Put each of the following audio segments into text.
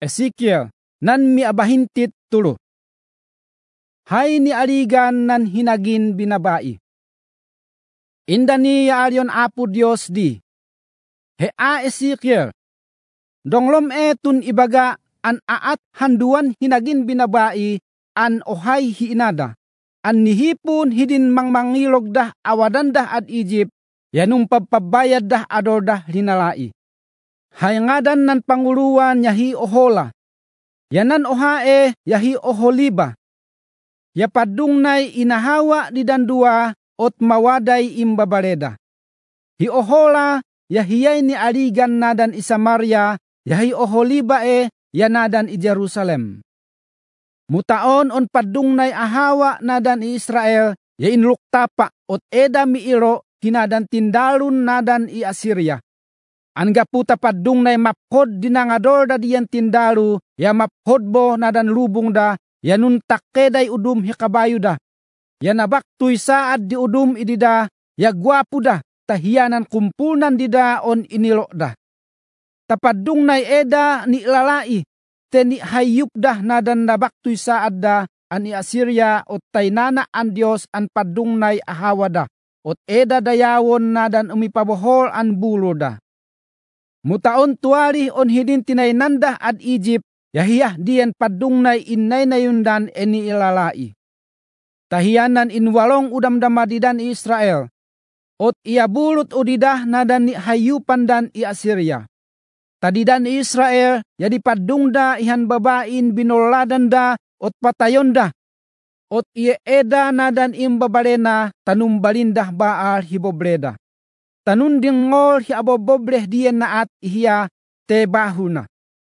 Ezekiel nan miabahintit 3. Hay ni aligan nan hinagin binabai. Inda niya aryon Apo Dios di. Hea Ezekiel. Donglom etun ibaga an aat handuan hinagin binabai an ohay hiinada. An nihipon hidin mangmangilog dah awadan dah ad Egypt. Yanong pagpabayad dah ador dah linalai. Hayangadan nan panguluan yahi Ohola. Yanan ohae yahi Oholiba. Yapadungnay inahawa di dandua ot mawaday imbabareda. Hi Ohola yahiyay ni aligan nadan i Samaria yahi Oholiba yanadan i Jerusalem. Mutaon on padungnay ahawa nadan i Israel ya inluktapa ot eda miiro hinadan tindalun nadan i Assyria. Anga puta padungnay maphod dinangador da diyan tindalu ya maphod bo nadan lubong da ya nun takkeday udum hikabayo da. Ya nabaktuy saad di udum idida ya gwapo da tahiyanan kumpunan dida on inilo da. Tapadungnay eda ni lalai te ni hayup da nadan nabaktuy saad da an i Assyria ot taynana an Dios an padungnay ahawa da. Ot eda dayawon nadan umipabohol an bulo da. Mutaon tuari on hidin tinaynanda ad Egypt, yahiyah diyan padungnay innay na yundan eni ilalai. Tahiyanan inwalong udamdama didan i Israel, ot iabulot udidah nadan ni hayupan dan i Assyria. Tadidan i Israel, yadi padungda ihan babain binoladan da, ot patayon da, ot eda nadan imbabalena tanumbalindah baal hibobreda. Tanun dingol hi abobobleh diyan naat ihya te bahuna.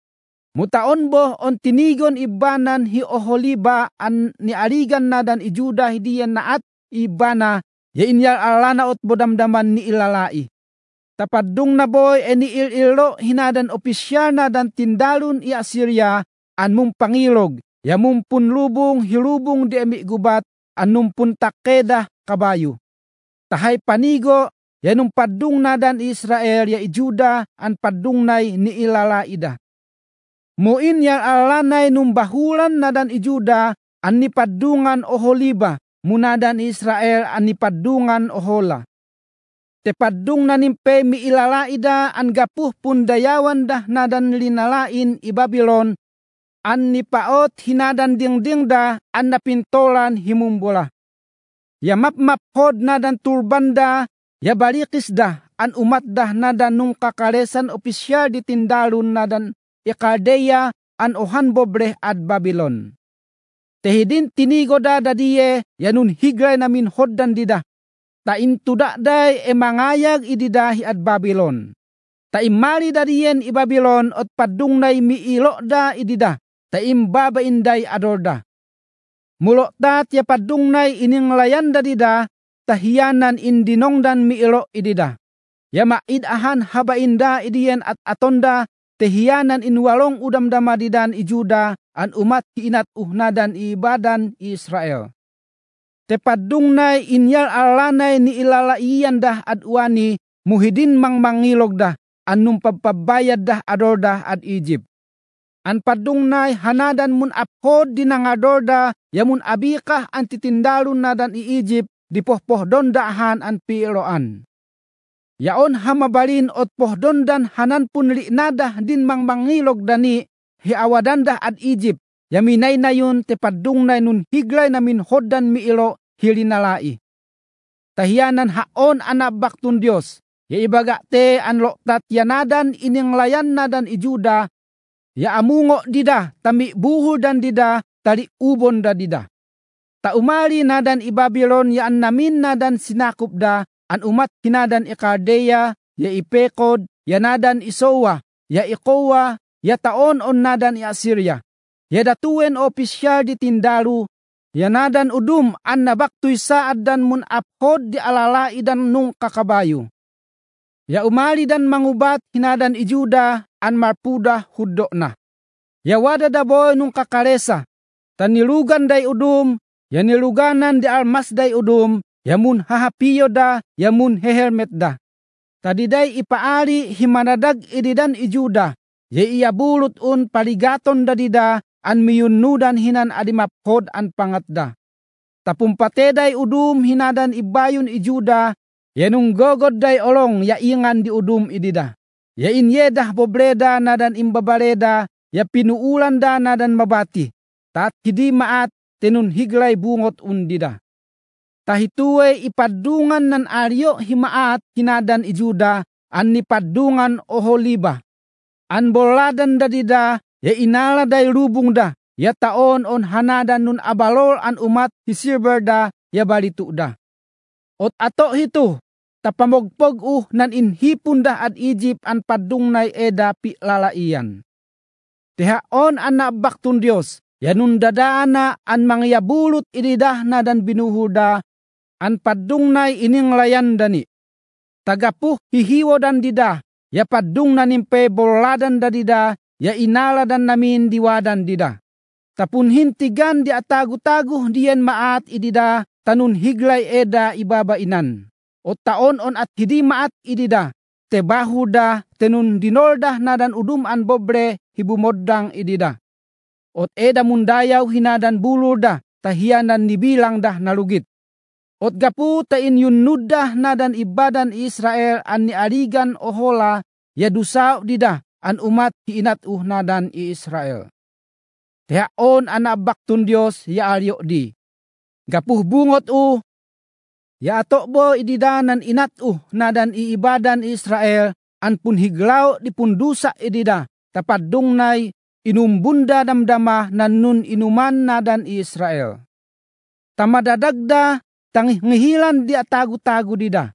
Mutaon bo on tinigon ibanan hi Oholiba an ni aligan nadan i Juda diyan naat ibana ya inyal alana ot bodamdaman ni ilalai. Tapadung na boy eni ililo hinadan opisyal nadan tindalun i Assyria an mumpangilog ya mumpun lubong hilubong di emi gubat an mumpun takeda kabayo. Tahay panigo yanong padung nadan Israel ya Juda an padungnay ni ilalaida. Muin ya alanay nung bahulan nadan Juda an ni padungan Oholiba munadan Israel an ni padungan Ohola. Te padung na nimpe mi ilalaida an gapuh pundayawan dah nadan linalain i Babylon an ni paot hinadan dingding da an napintolan himumbola. Ya map-maphod nadan turbanda ya balikis dah an umat dah nadan nung kakalesan opisyal di tindalun nadan Ikaldeya an ohan bobreh ad Babylon. Tehidin tinigo da dadiye yanun higray namin hoddan dida. Ta intuda day mangayag ididahi ad Babylon. Ta imali dadiyen i Babylon ot padungnay miilo da idida. Ta imbabain day adorda. Mulok dat ya padungnay ininglayan da dida. Tahiyanan indinongdan miilo idida. Ya maidahan habainda idiyen at atonda tehiyanan inwalong udamdama didan i Juda an umat hiinat uhnadan i badan Israel. Tepadungnay inyal alanay ni ilalaiyan dah ad uani muhidin mangmangilog dah an numpagpabayad dah ador dah ad Egypt. An padungnay hanadan mun aphod dinangador da yamun abikah an titindalun nadan i Egypt dipohpohdon daahan an piiloan. Yaon hamabalin ot pohdon dan hanan pun li'nadah din mangmangilog dani hiawadandah ad Egypt. Yaminay na yun tepadungnay nun higlay namin hoddan miilo hilinalai. Tahiyanan haon anabaktun Diyos. Ya ibaga te an loktat yanadan ininglayan nadan i Juda. Ya amungo dida tami buhul dan dida tali ubon da dida. Ta umali nadan i Babylon ya an namin nadan sinakup da an umat hinadan Ikaldeya ya ipekod ya nadan isowa ya ikowa ya taon on nadan i Assyria. Ya datuwen opisyal di tindalu ya nadan udum an nabaktuy saad dan mun aphod di alalai dan nung kakabayo. Ya umali dan mangubat hinadan i Juda an marpuda huddo na. Ya wada daboy nung kakalesa tanilugan day udum ya niluganan di almas day udum. Yamun hahapiyo da, yamun hehelmet da. Tadiday ipaari himanadag ididan i Juda, Ya iyabulot un paligaton da dida an miyunudan hinan adimaphod an pangatda. Tapumpateday udum hinadan ibayon ijuda, yanung gogod day olong ya ingan di udum idida. Ya inyedah bobreda nadan imbabareda, ya pinuulan da nadan mabati. Tat hidi maat tenun higlay bungot undida. Tahituwe ipadungan nan aryo himaat hinadan ijuda, an nipadungan oholiba. An boladan dadida, ya inala day rubung da, ya taon on hanadan nun abalol an umat hisirber da, ya balitu da. Ot ato hito, tapamogpog nan inhipon da at Egypt an padungnay eda pi lalaian. Tihaon an nabaktun Dios, yanun dadaana an mangyabulot inidah na dan binuhuda, an padungnay ininglayan dani. Tagapuh hihiwo dan dida, ya padung na nimpe boladan da dida, ya inala dan namin diwadan dida. Tapun hintigan di atagu-tagu diyan maat idida, tanun higlay eda ibabainan. O taon on at hidi maat idida, te bahuda tenun dinoldah nadan udum an bobre hibumodang idida. Ot eda mundayaw hinadan bulurda, tahiyanan nibilang dah nalugit. Ot gapu ta inyunuddah nadan ibadan Israel an niarigan ohola, ya dusaw dida an umat hiinat nadan Israel. Tehaon an nabaktun Dios ya aryo di. Gapuh bungot ya atokbo ididanan inat nadan iibadan Israel, an punhiglaw di pundusa idida, tapadungnay inumbunda damdama nanun inuman nadan Israel. Tamadadagda tangihilan di atagu-tagu dida.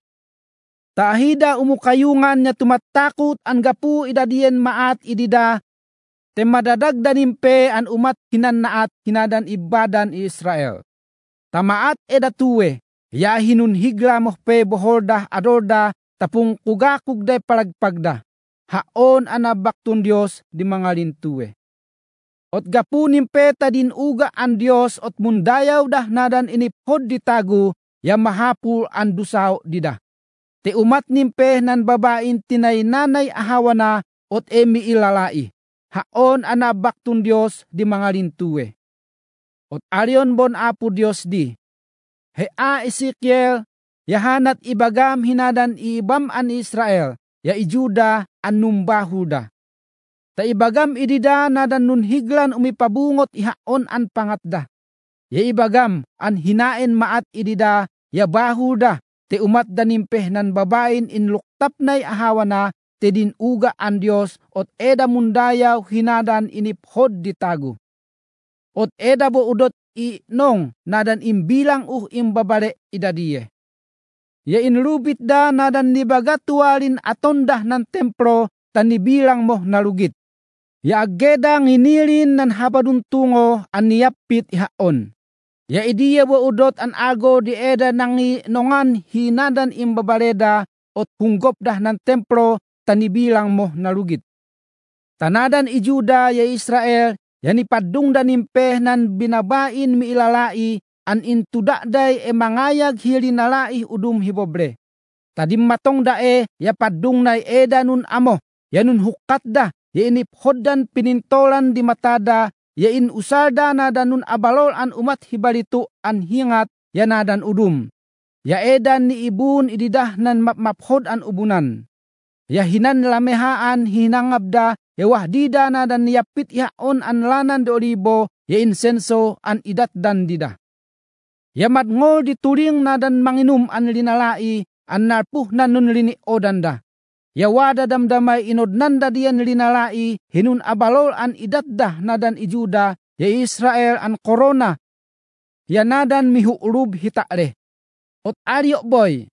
Taahida umukayungan niya tumatakot an gapu idadien maat idida, temadadagda nimpe an umat hinanaat hinadan ibadan Israel. Tamaat edatuwe, ya hinun higla mohpe boholdah adorda, tapung kugakugday palagpagda. Haon anabaktun Dios di mga lintuwe. Ot gapu nimpe tadin uga an Dios ot mundayaw dah nadan iniphod ditagu, ya mahapul an dusaw dida. Te umat nimpe nan babain tinay nanay ahawana ot emi ilalai. Haon anabaktun Dios di mga lintuwe. Ot arion bon apo Dios di. Hea Ezekiel, yahanat ibagam hinadan ibam an Israel, ya ijuda an numbahuda. Ta ibagam idida nadan nun higlan umipabungot ihaon an pangatda. Ya ibagam an hinaen maat idida, ya bahuda, te umat danimpeh nan babain inluktap nay ahawana, te din uga an Dios, ot eda mundayaw hinadan iniphod ditagu. Ot eda bo udot inong nadan imbilang imbabare idadiye. Ya inlubit da nadan nibagatualin atondah nan templo, tanibilang mo nalugit. Ya ageda nginilin nan habaduntungo an niyapit ihaon. Ya idiya bo udot an ago di eda nangi nongan hinadan imbabareda, ot hunggop dah nan templo, tanibilang mo nalugit. Tanadan ijuda ya Israel, yan ipadung danimpe nan binabain miilalai, an intudakday mangayag hilinalai udum hibobre. Tadim matong dae, ya padung nay eda nun amo, yanun hukat da, ya iniphoddan pinintolan di matada, ya inusarda na danun abalol an umat hibalitu an hingat, ya nadan udum. Ya edan ni ibun ididah nan mapmaphod an ubunan. Ya hinan lamehaan hinangabda, ya wahdida na dan niyapit yaon an lanan de olibo, ya insenso an idat dan dida. Ya matngol dituring na dan manginum an linalai, an narpuh na nun lini odanda. Ya wada damdamay inodnanda diyan linalai, hinun abalol an idatda na dan ijuda, ya Israel an korona, ya nadan mihuulub hitale. Ot aryo boy,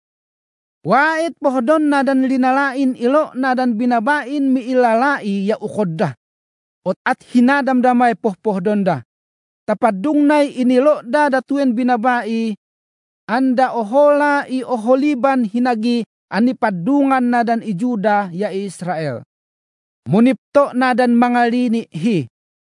wait pohdon na dan linalain ilo na dan binabain miilalai ya ukodda. Ot at hinadamdamay pohpohdon da. Tapadungnay inilo da datuen binabai, anda ohola i oholiban hinagi anipadungan na dan ijuda ya Israel. Munipto na dan mga lini hi.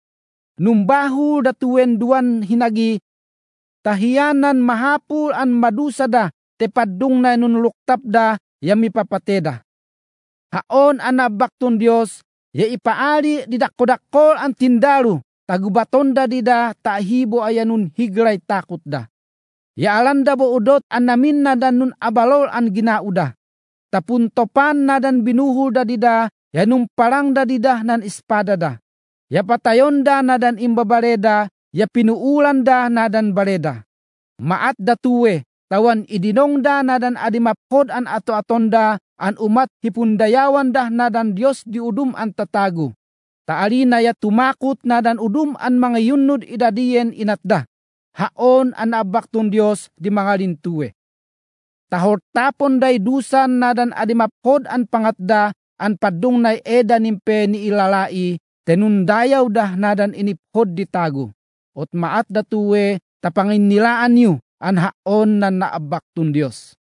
Numbahu datuen duan hinagi, tahiyanan mahapul an madusada, tepadung na nunluktap da yami papateda. Haon anabaktun Dios, Ya ipaali di dakko-dakkol ang tindalu, tagubatonda dida tahibo ayanun higlay takot da. Ya alanda bo udot an namin na dan nun abalol an ginauda. Tapun topan na dan binuhul da dida, ya nung parang da dida nan espada da. Ya patayon da na dan imbabaleda, ya pinuulan da na dan baleda. Maat da tuwe, tawan idinong da na dan adimaphod an ato-atonda, an umat hipundayawan da na dan Diyos di udum an tatago. Taali na ya tumakot na dan udum an mga yunod idadiyen inatda. Haon an abakton Diyos di mga lintuwe. Tahortapon day dusan na dan adimaphod an pangatda, an padung na eda nimpe ni ilalai, tenundayaw dah na dan iniphod di tago. Ot maat da tuwe, tapangin nilaan nyo, an haon na naabakton Diyos.